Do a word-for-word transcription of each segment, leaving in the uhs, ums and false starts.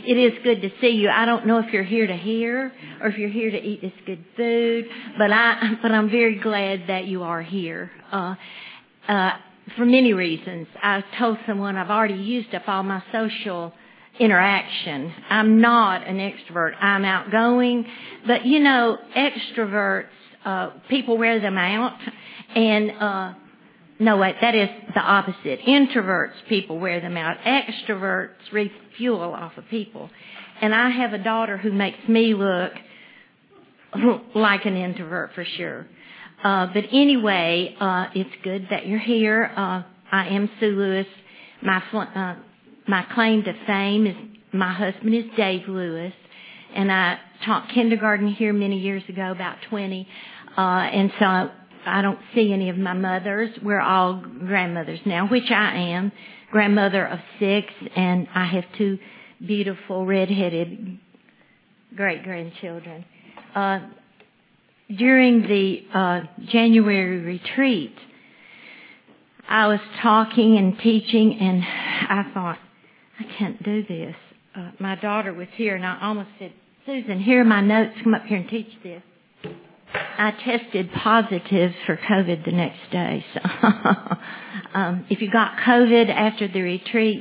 it is good to see you. I don't know if you're here to hear or if you're here to eat this good food, but I, but I'm very glad that you are here. Uh, uh, for many reasons. I told someone I've already used up all my social interaction. I'm not an extrovert. I'm outgoing, but you know, extroverts, uh, people wear them out, and, uh, no, wait, that is the opposite. Introverts, people wear them out. Extroverts refuel off of people. And I have a daughter who makes me look like an introvert for sure. Uh, but anyway, uh, it's good that you're here. Uh, I am Sue Lewis. My, uh, my claim to fame is my husband is Dave Lewis. And I taught kindergarten here many years ago, about twenty. Uh, and so I don't see any of my mothers. We're all grandmothers now, which I am, grandmother of six, and I have two beautiful redheaded great-grandchildren. Uh, during the uh, January retreat, I was talking and teaching, and I thought, I can't do this. Uh, my daughter was here, and I almost said, Susan, here are my notes. Come up here and teach this. I tested positive for COVID the next day. So, um, if you got COVID after the retreat,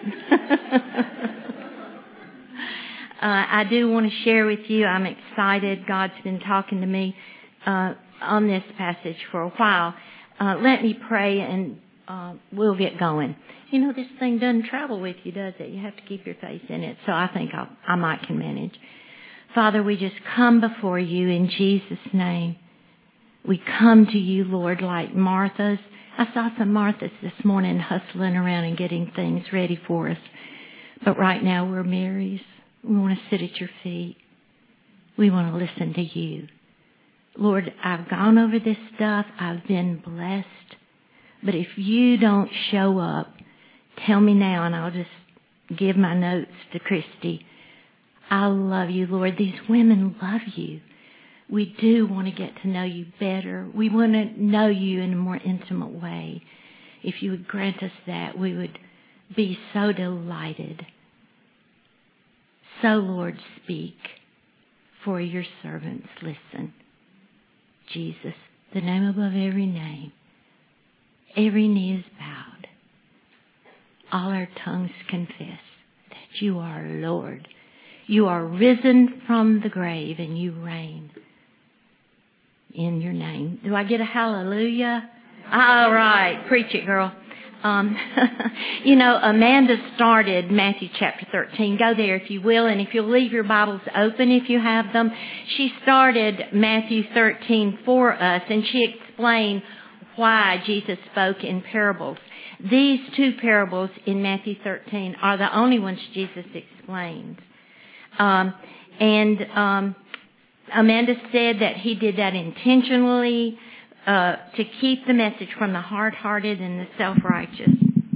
uh, I do want to share with you. I'm excited. God's been talking to me uh, on this passage for a while. Uh, let me pray, and uh, we'll get going. You know, this thing doesn't travel with you, does it? You have to keep your face in it. So I think I'll, I might can manage. Father, we just come before you in Jesus' name. We come to you, Lord, like Martha's. I saw some Marthas this morning hustling around and getting things ready for us. But right now we're Marys. We want to sit at your feet. We want to listen to you. Lord, I've gone over this stuff. I've been blessed. But if you don't show up, tell me now and I'll just give my notes to Christy. I love you, Lord. These women love you. We do want to get to know you better. We want to know you in a more intimate way. If you would grant us that, we would be so delighted. So, Lord, speak, for your servants listen. Jesus, the name above every name. Every knee is bowed. All our tongues confess that you are Lord. You are risen from the grave and you reign in your name. Do I get a hallelujah? All right. Preach it, girl. Um, you know, Amanda started Matthew chapter thirteen. Go there if you will. And if you'll leave your Bibles open if you have them. She started Matthew thirteen for us, and she explained why Jesus spoke in parables. These two parables in Matthew thirteen are the only ones Jesus explains. Um, and um, Amanda said that he did that intentionally uh, to keep the message from the hard-hearted and the self-righteous.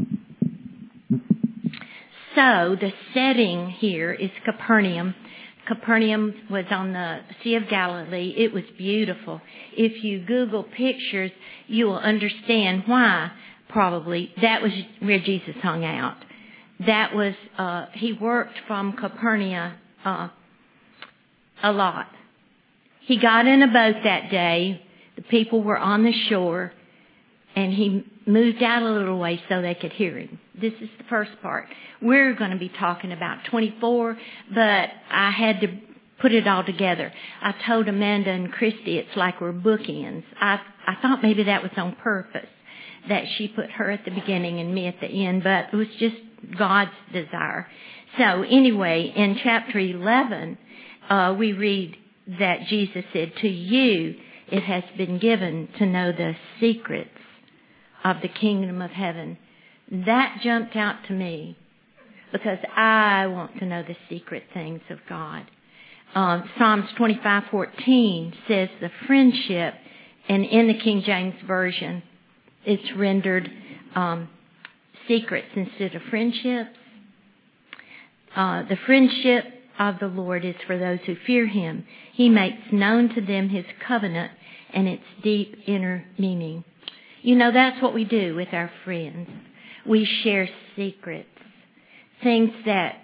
So the setting here is Capernaum. Capernaum was on the Sea of Galilee. It was beautiful. If you Google pictures, you will understand why, probably. That was where Jesus hung out. That was, uh, he worked from Capernaum uh, a lot. He got in a boat that day. The people were on the shore, and he moved out a little way so they could hear him. This is the first part. We're going to be talking about twenty-four, but I had to put it all together. I told Amanda and Christy it's like we're bookends. I I thought maybe that was on purpose, that she put her at the beginning and me at the end, but it was just God's desire. So anyway, in chapter eleven, uh, we read that Jesus said, to you it has been given to know the secrets of the kingdom of heaven. That jumped out to me because I want to know the secret things of God. Uh, Psalms twenty-five fourteen says the friendship, and in the King James Version, it's rendered um, secrets instead of friendships. Uh, the friendship of the Lord is for those who fear him. He makes known to them his covenant and its deep inner meaning. You know, that's what we do with our friends. We share secrets, things that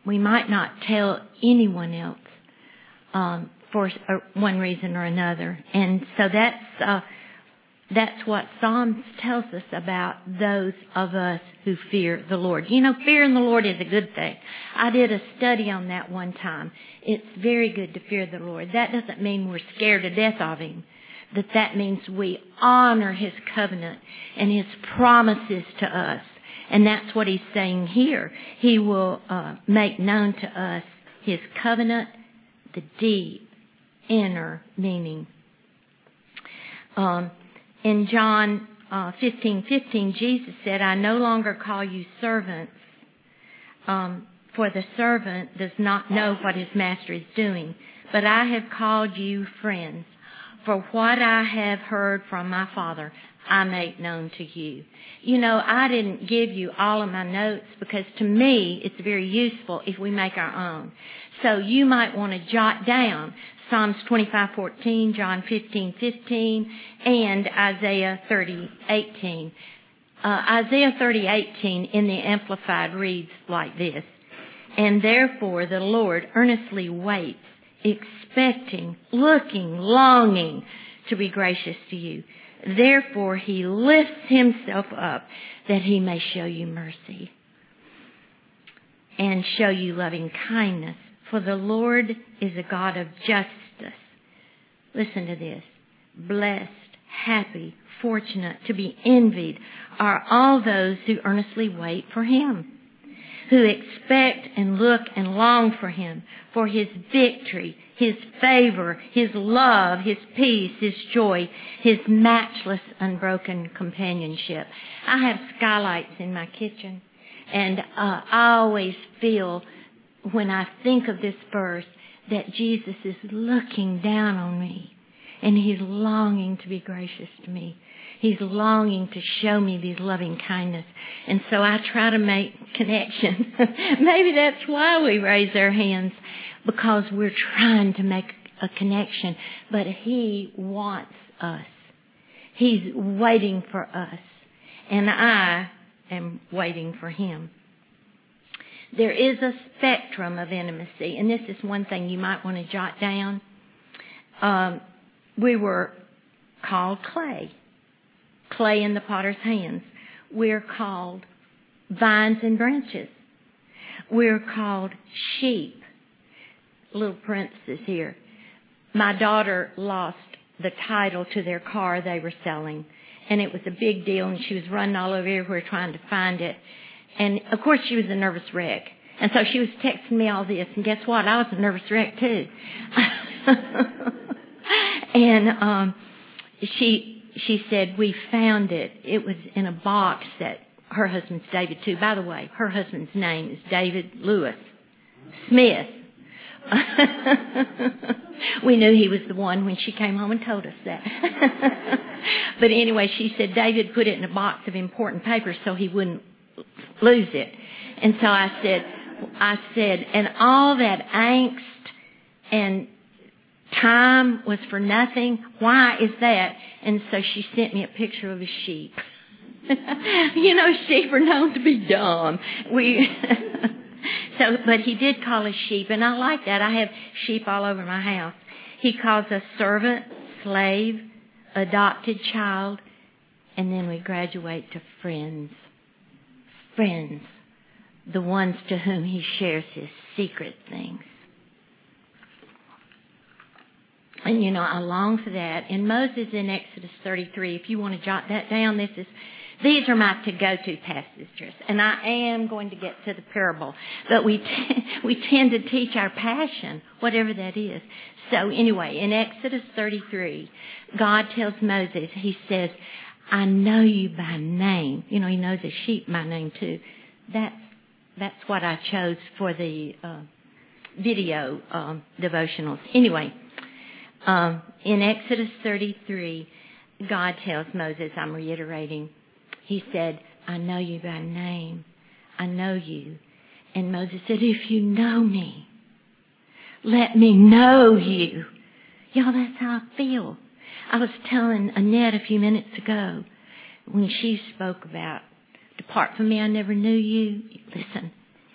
we might not tell anyone else um, for one reason or another. And so that's uh, that's what Psalms tells us about those of us who fear the Lord. You know, fear in the Lord is a good thing. I did a study on that one time. It's very good to fear the Lord. That doesn't mean we're scared to death of Him. That that means we honor His covenant and His promises to us. And that's what He's saying here. He will uh, make known to us His covenant, the deep, inner meaning. Um, in John uh, fifteen fifteen, Jesus said, I no longer call you servants, um, for the servant does not know what his master is doing, but I have called you friends. For what I have heard from my Father, I make known to you. You know, I didn't give you all of my notes because to me it's very useful if we make our own. So you might want to jot down Psalms twenty-five fourteen, John fifteen fifteen, and Isaiah thirty eighteen. Uh, Isaiah thirty eighteen in the Amplified reads like this. And therefore the Lord earnestly waits, expecting, looking, longing to be gracious to you. Therefore He lifts Himself up that He may show you mercy and show you loving kindness. For the Lord is a God of justice. Listen to this. Blessed, happy, fortunate, to be envied are all those who earnestly wait for Him, who expect and look and long for Him, for His victory, His favor, His love, His peace, His joy, His matchless, unbroken companionship. I have skylights in my kitchen, and uh, I always feel, when I think of this verse, that Jesus is looking down on me, and He's longing to be gracious to me. He's longing to show me these loving kindness. And so I try to make connections. Maybe that's why we raise our hands, because we're trying to make a connection. But He wants us. He's waiting for us. And I am waiting for Him. There is a spectrum of intimacy. And this is one thing you might want to jot down. Um, we were called clay. Clay in the potter's hands. We're called vines and branches. We're called sheep. Little parenthesis here. My daughter lost the title to their car they were selling, and it was a big deal, and she was running all over everywhere trying to find it. And of course she was a nervous wreck. And so she was texting me all this, and guess what? I was a nervous wreck too. and um she She said, we found it. It was in a box that her husband's David too. By the way, her husband's name is David Lewis Smith. We knew he was the one when she came home and told us that. But anyway, she said David put it in a box of important papers so he wouldn't lose it. And so I said, I said, and all that angst and time was for nothing. Why is that? And so she sent me a picture of a sheep. You know, sheep are known to be dumb. We so, but he did call us sheep, and I like that. I have sheep all over my house. He calls us servant, slave, adopted child, and then we graduate to friends. Friends, the ones to whom He shares His secret things. And, you know, I long for that. And Moses in Exodus thirty-three, if you want to jot that down, this is, these are my to-go-to passages. And I am going to get to the parable. But we, t- we tend to teach our passion, whatever that is. So anyway, in Exodus thirty-three, God tells Moses, He says, I know you by name. You know, He knows His sheep by name too. That's, that's what I chose for the uh, video um, devotionals. Anyway. Um, in Exodus thirty-three, God tells Moses, I'm reiterating, He said, I know you by name. I know you. And Moses said, if you know me, let me know you. Y'all, that's how I feel. I was telling Annette a few minutes ago when she spoke about, depart from me, I never knew you. Listen,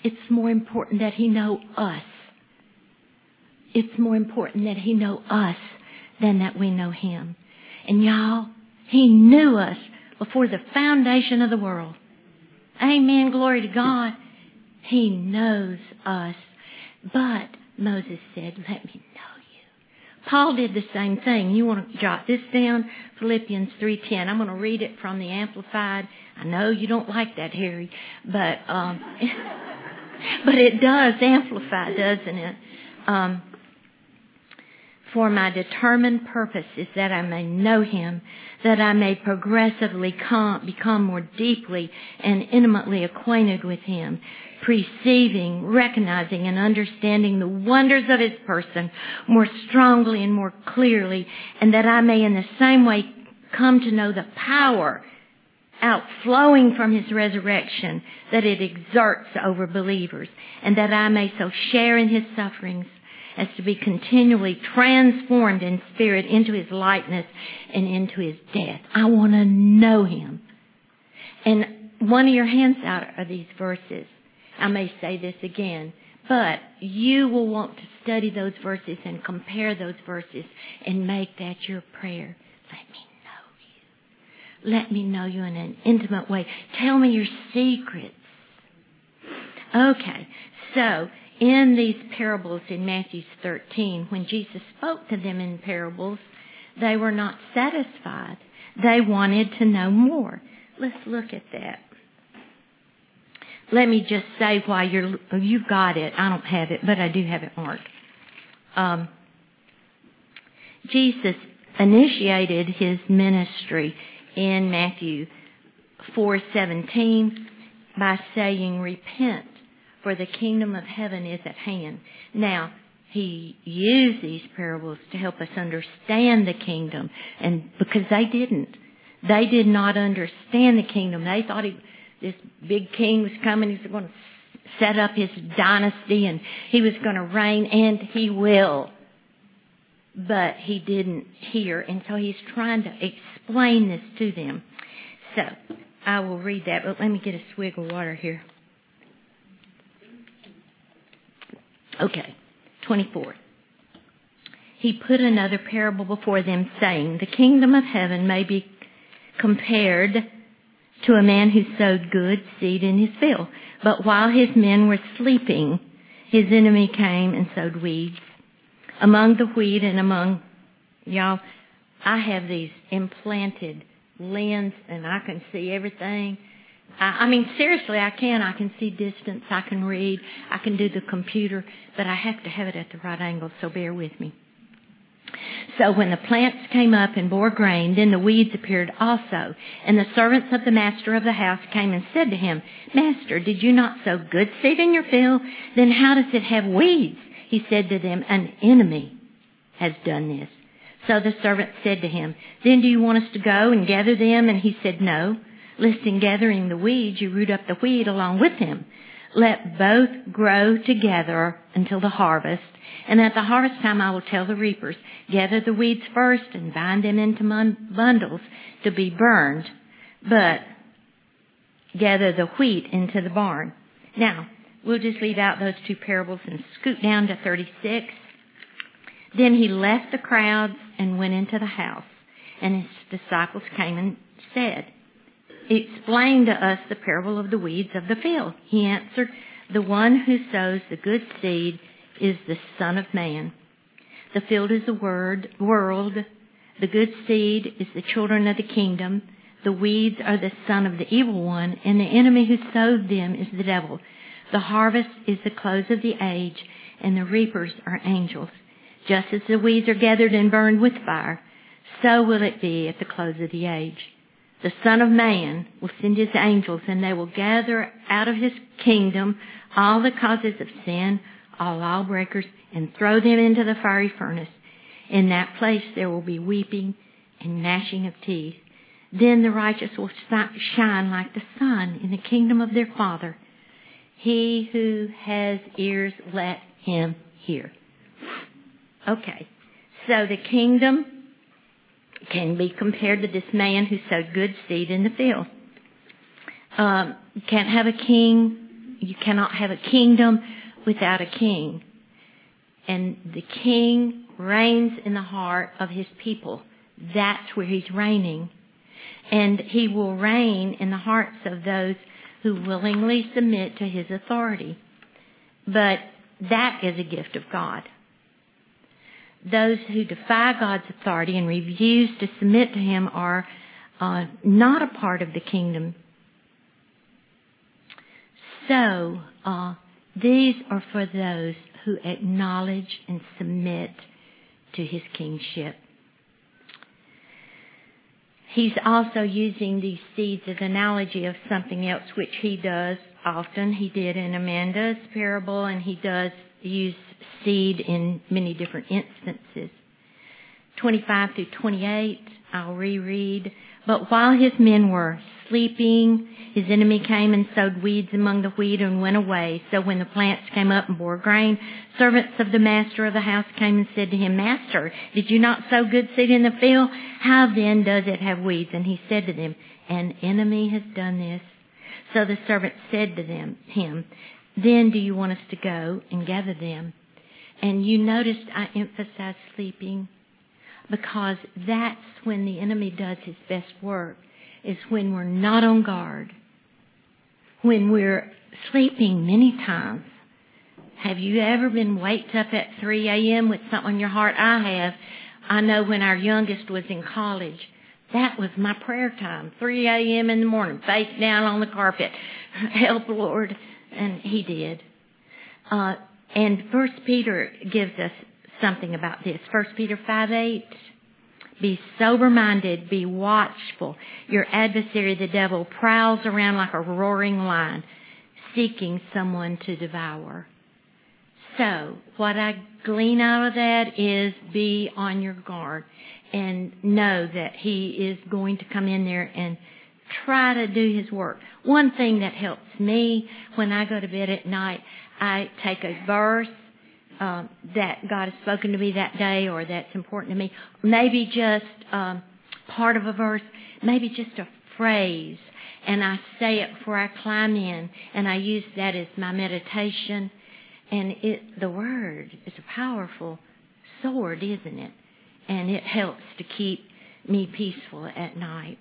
it's more important that He know us. It's more important that He know us than that we know Him. And y'all, He knew us before the foundation of the world. Amen. Glory to God. He knows us. But Moses said, let me know you. Paul did the same thing. You want to jot this down? Philippians three ten. I'm going to read it from the Amplified. I know you don't like that, Harry, but um, but it does amplify, doesn't it? Um, For my determined purpose is that I may know Him, that I may progressively com- become more deeply and intimately acquainted with Him, perceiving, recognizing, and understanding the wonders of His person more strongly and more clearly, and that I may in the same way come to know the power outflowing from His resurrection that it exerts over believers, and that I may so share in His sufferings as to be continually transformed in spirit into His likeness and into His death. I want to know Him. And one of your hands out are these verses. I may say this again, but you will want to study those verses and compare those verses and make that your prayer. Let me know you. Let me know you in an intimate way. Tell me your secrets. Okay, so in these parables in Matthew thirteen, when Jesus spoke to them in parables, they were not satisfied. They wanted to know more. Let's look at that. Let me just say why you're, you've got it. I don't have it, but I do have it marked. Um, Jesus initiated His ministry in Matthew four seventeen by saying, repent, for the kingdom of heaven is at hand. Now, He used these parables to help us understand the kingdom, and because they didn't. They did not understand the kingdom. They thought he, this big king was coming. He was going to set up his dynasty, and he was going to reign, and he will. But he didn't hear, and so he's trying to explain this to them. So, I will read that, but let me get a swig of water here. Okay, twenty-four. He put another parable before them, saying, the kingdom of heaven may be compared to a man who sowed good seed in his field. But while his men were sleeping, his enemy came and sowed weeds among the wheat and among, y'all, I have these implanted lens and I can see everything. I, I mean, seriously, I can. I can see distance. I can read. I can do the computer, but I have to have it at the right angle, so bear with me. So when the plants came up and bore grain, then the weeds appeared also. And the servants of the master of the house came and said to him, Master, did you not sow good seed in your field? Then how does it have weeds? He said to them, an enemy has done this. So the servant said to him, Then do you want us to go and gather them? And he said, No, lest in gathering the weeds you root up the wheat along with them. Let both grow together until the harvest. And at the harvest time I will tell the reapers, gather the weeds first and bind them into bundles to be burned, but gather the wheat into the barn. Now, we'll just leave out those two parables and scoot down to thirty-six. Then he left the crowds and went into the house, and his disciples came and said, Explain to us the parable of the weeds of the field. He answered, The one who sows the good seed is the Son of Man. The field is the word, world. The good seed is the children of the kingdom. The weeds are the son of the evil one, and the enemy who sowed them is the devil. The harvest is the close of the age, and the reapers are angels. Just as the weeds are gathered and burned with fire, so will it be at the close of the age. The Son of Man will send His angels, and they will gather out of His kingdom all the causes of sin, all lawbreakers, and throw them into the fiery furnace. In that place there will be weeping and gnashing of teeth. Then the righteous will shine like the sun in the kingdom of their Father. He who has ears, let him hear. Okay, so the kingdom can be compared to this man who sowed good seed in the field. Um, you can't have a king you cannot have a kingdom without a king. And the king reigns in the heart of his people. That's where he's reigning. And he will reign in the hearts of those who willingly submit to his authority. But that is a gift of God. Those who defy God's authority and refuse to submit to him are uh, not a part of the kingdom. So, uh, these are for those who acknowledge and submit to his kingship. He's also using these seeds as an analogy of something else, which he does often. He did in Amanda's parable, and he does use seed in many different instances. twenty-five through twenty-eight, I'll reread. But while his men were sleeping, his enemy came and sowed weeds among the wheat and went away. So when the plants came up and bore grain, servants of the master of the house came and said to him, Master, did you not sow good seed in the field? How then does it have weeds? And he said to them, An enemy has done this. So the servants said to them, him, Then do you want us to go and gather them? And you noticed I emphasized sleeping, because that's when the enemy does his best work, is when we're not on guard, when we're sleeping many times. Have you ever been waked up at three a.m. with something on your heart? I have. I know when our youngest was in college, that was my prayer time, three a.m. in the morning, face down on the carpet. Help, Lord. And he did. Uh, and First Peter gives us something about this. First Peter five eight. Be sober-minded, be watchful. Your adversary, the devil, prowls around like a roaring lion, seeking someone to devour. So, what I glean out of that is be on your guard and know that he is going to come in there and try to do his work. One thing that helps me when I go to bed at night, I take a verse Um, that God has spoken to me that day, or that's important to me. Maybe just um, part of a verse, maybe just a phrase, and I say it before I climb in, and I use that as my meditation. And it, the Word is a powerful sword, isn't it? And it helps to keep me peaceful at night.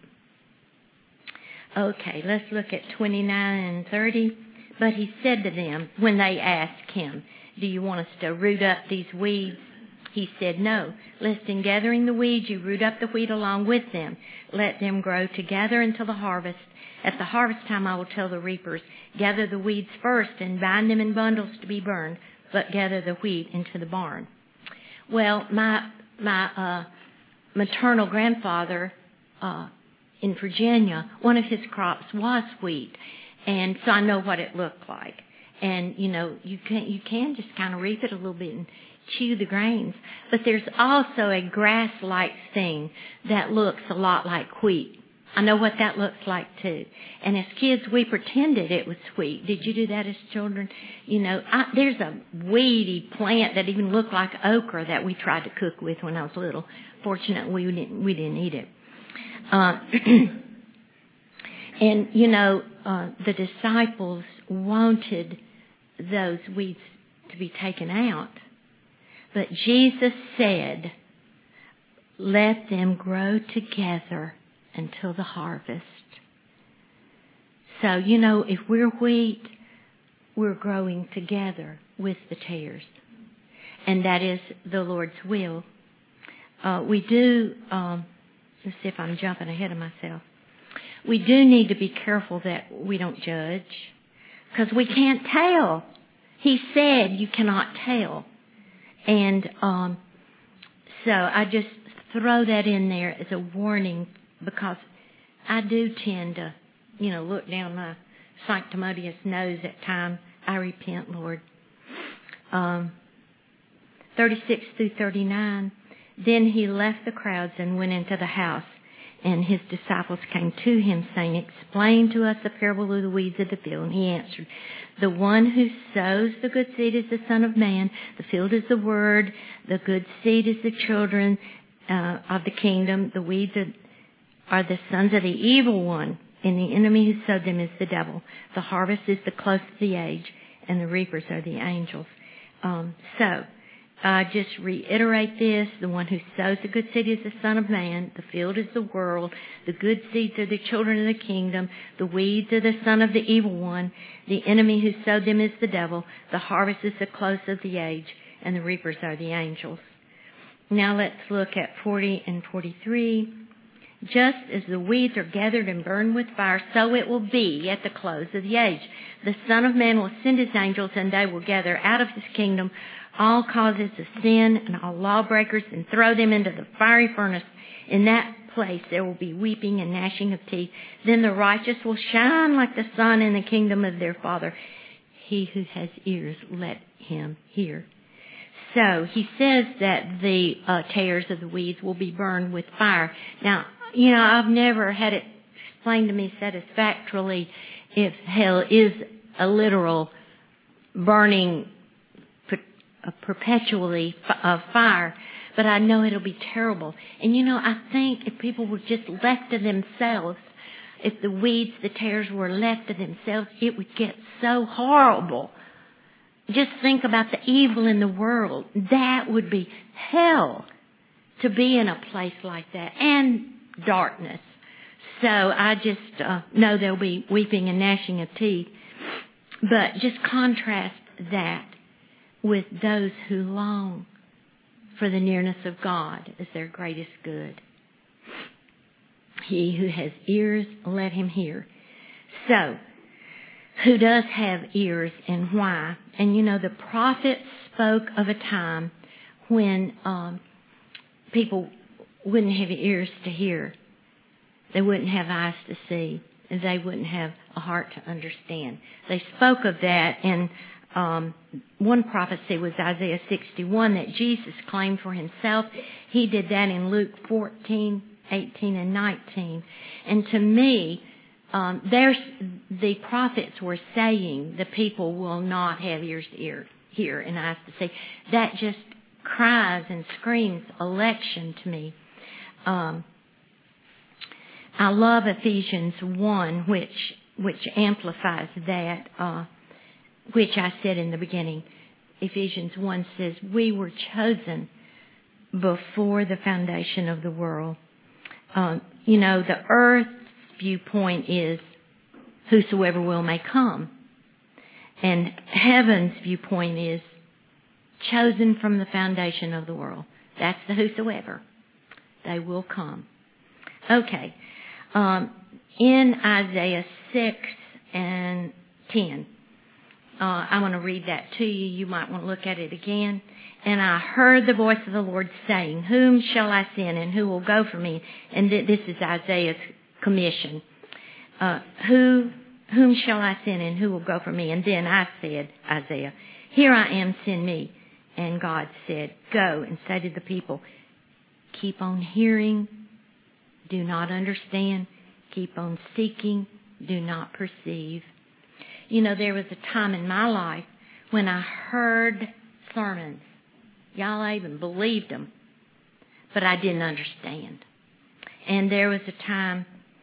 Okay, let's look at twenty-nine and thirty. But he said to them, when they asked him, Do you want us to root up these weeds? He said, No. Lest in gathering the weeds, you root up the wheat along with them. Let them grow together until the harvest. At the harvest time, I will tell the reapers, Gather the weeds first and bind them in bundles to be burned, but gather the wheat into the barn. Well, my my uh, maternal grandfather uh, in Virginia, one of his crops was wheat. And so I know what it looked like. And, you know, you can, you can just kind of reap it a little bit and chew the grains. But there's also a grass-like thing that looks a lot like wheat. I know what that looks like, too. And as kids, we pretended it was wheat. Did you do that as children? You know, I, there's a weedy plant that even looked like okra that we tried to cook with when I was little. Fortunately, we didn't, we didn't eat it. Uh, And, you know, uh, the disciples wanted those weeds to be taken out. But Jesus said, Let them grow together until the harvest. So, you know, if we're wheat, we're growing together with the tares. And that is the Lord's will. Uh, we do, um, let's see if I'm jumping ahead of myself. We do need to be careful that we don't judge, because we can't tell. He said you cannot tell. And um, so I just throw that in there as a warning, because I do tend to, you know, look down my sanctimonious nose at times. I repent, Lord. Um, thirty-six through thirty-nine. Then he left the crowds and went into the house. And his disciples came to him, saying, Explain to us the parable of the weeds of the field. And he answered, The one who sows the good seed is the Son of Man. The field is the Word. The good seed is the children uh, of the kingdom. The weeds are, are the sons of the evil one. and the enemy who sowed them is the devil. The harvest is the close of the age, and the reapers are the angels. Um, so, I uh, just reiterate this. The one who sows the good seed is the Son of Man. The field is the world. The good seeds are the children of the kingdom. The weeds are the son of the evil one. The enemy who sowed them is the devil. The harvest is the close of the age, and the reapers are the angels. Now let's look at forty and forty-three. Just as the weeds are gathered and burned with fire, so it will be at the close of the age. The Son of Man will send his angels, and they will gather out of his kingdom all causes of sin and all lawbreakers and throw them into the fiery furnace. In that place there will be weeping and gnashing of teeth. Then the righteous will shine like the sun in the kingdom of their Father. He who has ears, let him hear. So he says that the uh, tares of the weeds will be burned with fire. Now, you know, I've never had it explained to me satisfactorily if hell is a literal burning uh, perpetually of fire, but I know it'll be terrible. And you know, I think if people were just left to themselves, if the weeds, the tares were left to themselves, it would get so horrible. Just think about the evil in the world. That would be hell to be in a place like that, and darkness. So I just uh, know there'll be weeping and gnashing of teeth. But just contrast that with those who long for the nearness of God as their greatest good. He who has ears, let him hear. So, who does have ears and why? And you know, the prophet spoke of a time when um, people wouldn't have ears to hear. They wouldn't have eyes to see. And they wouldn't have a heart to understand. They spoke of that, and um, one prophecy was Isaiah sixty-one that Jesus claimed for himself. He did that in Luke fourteen, eighteen, and nineteen. And to me, um, there's the prophets were saying the people will not have ears to ear, hear and eyes to see. That just cries and screams election to me. Um, I love Ephesians one, which which amplifies that, uh, which I said in the beginning. Ephesians one says, we were chosen before the foundation of the world. Um, you know, the earth's viewpoint is whosoever will may come. And heaven's viewpoint is chosen from the foundation of the world. That's the whosoever. They will come. Okay. Um, in Isaiah six and ten, uh, I want to read that to you. You might want to look at it again. And I heard the voice of the Lord saying, whom shall I send and who will go for me? And th- this is Isaiah's commission. Uh, who, whom shall I send and who will go for me? And then I said, Isaiah, here I am, send me. And God said, go and say to the people, keep on hearing, do not understand. Keep on seeking. Do not perceive. You know, there was a time in my life when I heard sermons. Y'all even believed them. But I didn't understand. And there was a time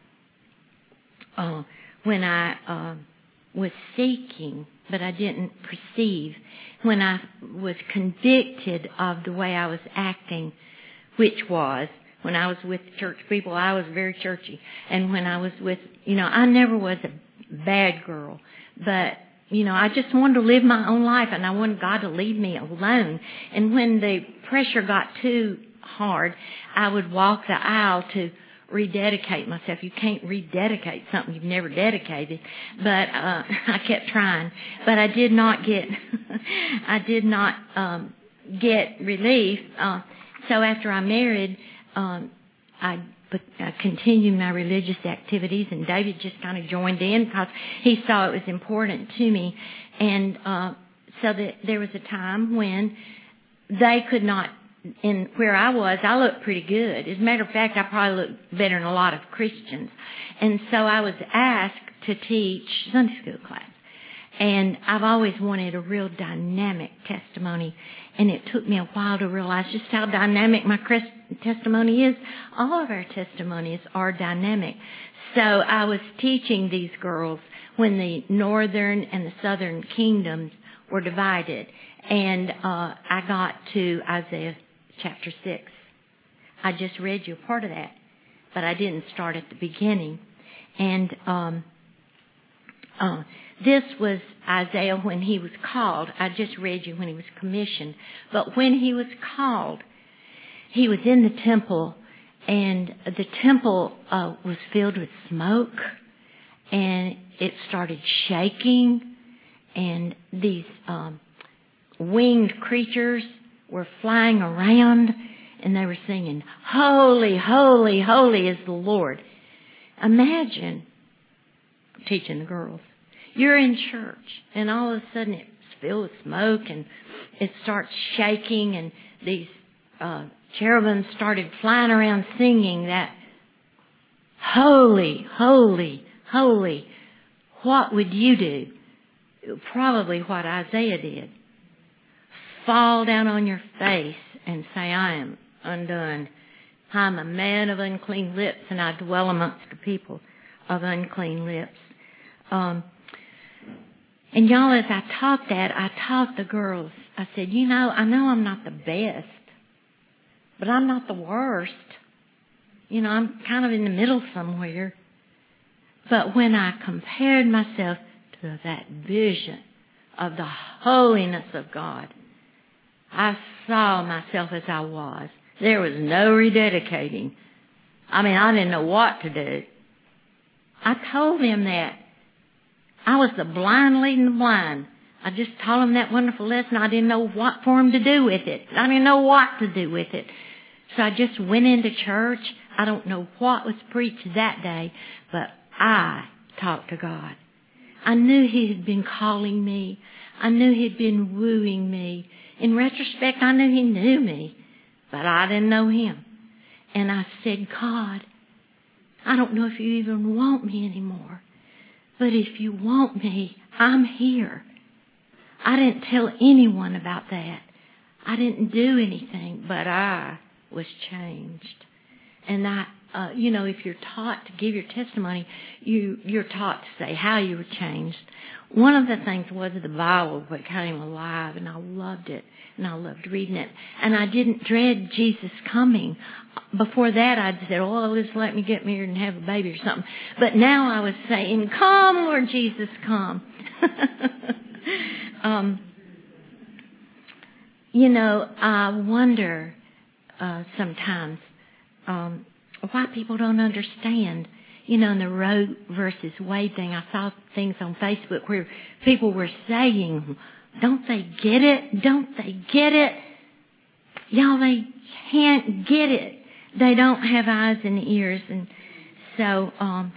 uh, when I uh, was seeking, but I didn't perceive. When I was convicted of the way I was acting, which was, when I was with church people, I was very churchy. And when I was with, you know, I never was a bad girl. But, you know, I just wanted to live my own life, and I wanted God to leave me alone. And when the pressure got too hard, I would walk the aisle to rededicate myself. You can't rededicate something you've never dedicated. But uh, I kept trying. But I did not get, I did not um, get relief. Uh, so after I married, Um, I, but I continued my religious activities, and David just kind of joined in because he saw it was important to me. And uh, so that there was a time when they could not, in where I was, I looked pretty good. As a matter of fact, I probably looked better than a lot of Christians. And so I was asked to teach Sunday school class. And I've always wanted a real dynamic testimony. And it took me a while to realize just how dynamic my testimony is. All of our testimonies are dynamic. So I was teaching these girls when the northern and the southern kingdoms were divided. And uh, I got to Isaiah chapter six. I just read you a part of that, but I didn't start at the beginning. And um, uh, this was Isaiah when he was called. I just read you when he was commissioned. But when he was called, he was in the temple, and the temple uh, was filled with smoke, and it started shaking, and these um, winged creatures were flying around, and they were singing, "Holy, holy, holy is the Lord." Imagine teaching the girls. You're in church, and all of a sudden it's filled with smoke, and it starts shaking, and these uh, cherubim started flying around singing that, "Holy, holy, holy." What would you do? Probably what Isaiah did. Fall down on your face and say, "I am undone. I'm a man of unclean lips, and I dwell amongst the people of unclean lips." Um, and y'all, as I taught that, I taught the girls. I said, you know, I know I'm not the best, but I'm not the worst. You know, I'm kind of in the middle somewhere. But when I compared myself to that vision of the holiness of God, I saw myself as I was. There was no rededicating. I mean, I didn't know what to do. I told them that. I was the blind leading the blind. I just taught them that wonderful lesson. I didn't know what for them to do with it. I didn't know what to do with it. So I just went into church. I don't know what was preached that day, but I talked to God. I knew He had been calling me. I knew He'd been wooing me. In retrospect, I knew He knew me, but I didn't know Him. And I said, God, I don't know if you even want me anymore, but if you want me, I'm here. I didn't tell anyone about that. I didn't do anything, but I was changed. And I, uh, you know, if you're taught to give your testimony, you, you're taught to say how you were changed. One of the things was the Bible became alive, and I loved it, and I loved reading it. And I didn't dread Jesus coming. Before that, I'd said, oh, just let me get married and have a baby or something. But now I was saying, come, Lord Jesus, come. um, you know, I wonder uh, sometimes um, why people don't understand. You know, in the Roe versus Wade thing, I saw things on Facebook where people were saying, don't they get it? Don't they get it? Y'all, they can't get it. They don't have eyes and ears. And so, um,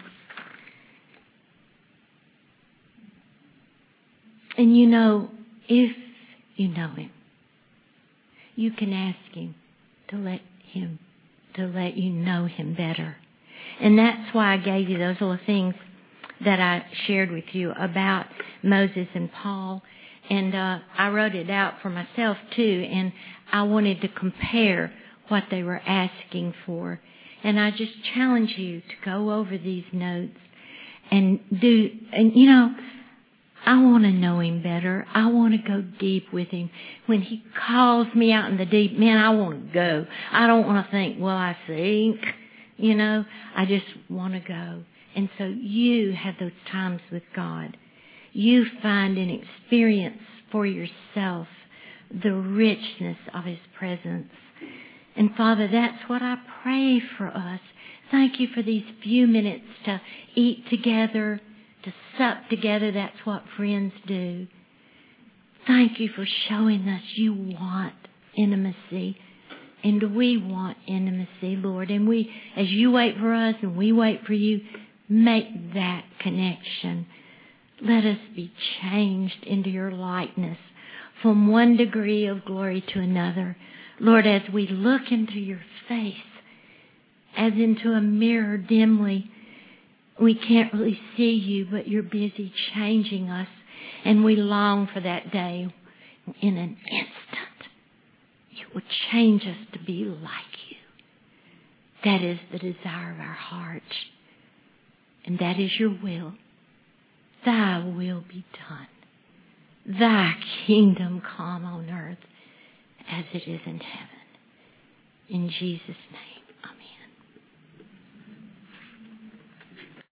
and you know, if you know Him, you can ask Him to let Him, to let you know Him better. And that's why I gave you those little things that I shared with you about Moses and Paul. And uh, I wrote it out for myself too. And I wanted to compare what they were asking for. And I just challenge you to go over these notes and do, and you know, I want to know Him better. I want to go deep with Him. When He calls me out in the deep, man, I want to go. I don't want to think, well, I sink. You know, I just want to go. And so you have those times with God. You find and experience for yourself the richness of His presence. And Father, that's what I pray for us. Thank You for these few minutes to eat together, to sup together. That's what friends do. Thank You for showing us You want intimacy. And we want intimacy, Lord. And we, as You wait for us and we wait for You, make that connection. Let us be changed into Your likeness from one degree of glory to another. Lord, as we look into Your face, as into a mirror dimly, we can't really see You, but You're busy changing us. And we long for that day in an instant. You will change us to be like you. That is the desire of our hearts. And that is your will. Thy will be done. Thy kingdom come on earth as it is in heaven. In Jesus' name.